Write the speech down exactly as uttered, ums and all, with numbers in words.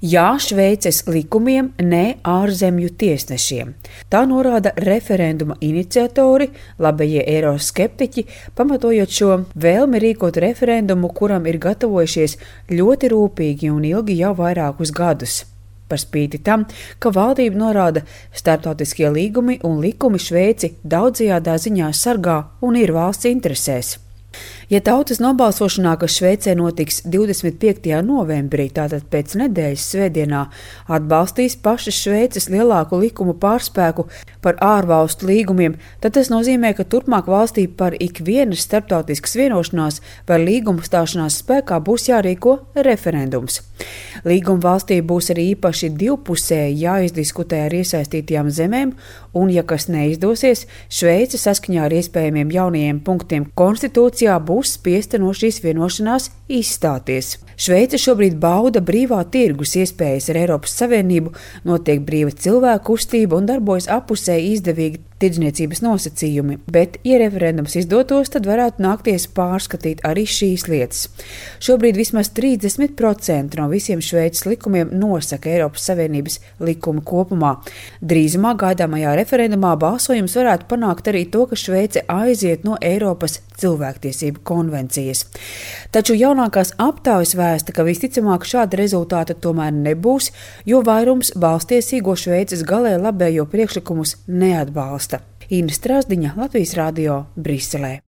Jā Šveices likumiem, nē ārzemju tiesnešiem. Tā norāda referenduma iniciatori, labējie eiroskeptiķi, pamatojot šo vēlmi rīkot referendumu, kuram ir gatavojušies ļoti rūpīgi un ilgi jau vairākus gadus. Par spīti tam, ka valdība norāda, starptautiskie līgumi un likumi Šveici daudzajādā ziņā sargā un ir valsts interesēs. Ja tautas nobalsošanā, kas Šveicē notiks divdesmit piektajā novembrī, tātad pēc nedēļas svētdienā, atbalstīs pašas Šveices lielāku likumu pārspēku par ārvalstu līgumiem, tad tas nozīmē, ka turpmāk valstī par ikvienas starptautiskas vienošanās vai līguma stāšanās spēkā būs jārīko referendums. Līguma valstī būs arī īpaši divpusēji jāizdiskutē ar iesaistītajām zemēm, un, ja kas neizdosies, Šveice saskaņā ar iespējamiem jaunajiem punktiem konstitūcijā būs spiesta no šīs vienošanās izstāties. Šveice šobrīd bauda brīvā tirgus iespējas ar Eiropas Savienību, notiek brīva cilvēku kustība un darbojas apusēji izdevīgi tirdzniecības nosacījumi, bet, ja referendums izdotos, tad varētu nākties pārskatīt arī šīs lietas. Šobrīd vismaz trīsdesmit procenti no visiem Šveices likumiem nosaka Eiropas Savienības likumi kopumā. Drīzumā gaidāmajā referendumā balsojums varētu panākt arī to, ka Šveice aiziet no Eiropas cilvēktiesību konvencijas. Taču jaunākās aptaujas vēsta, ka visticamāk šāda rezultāta tomēr nebūs, jo vairums balstiesīgo Šveices galēji labējo priekšlikumus neatbalsta. Ina Strasdiņa, Latvijas Radio, Briselē.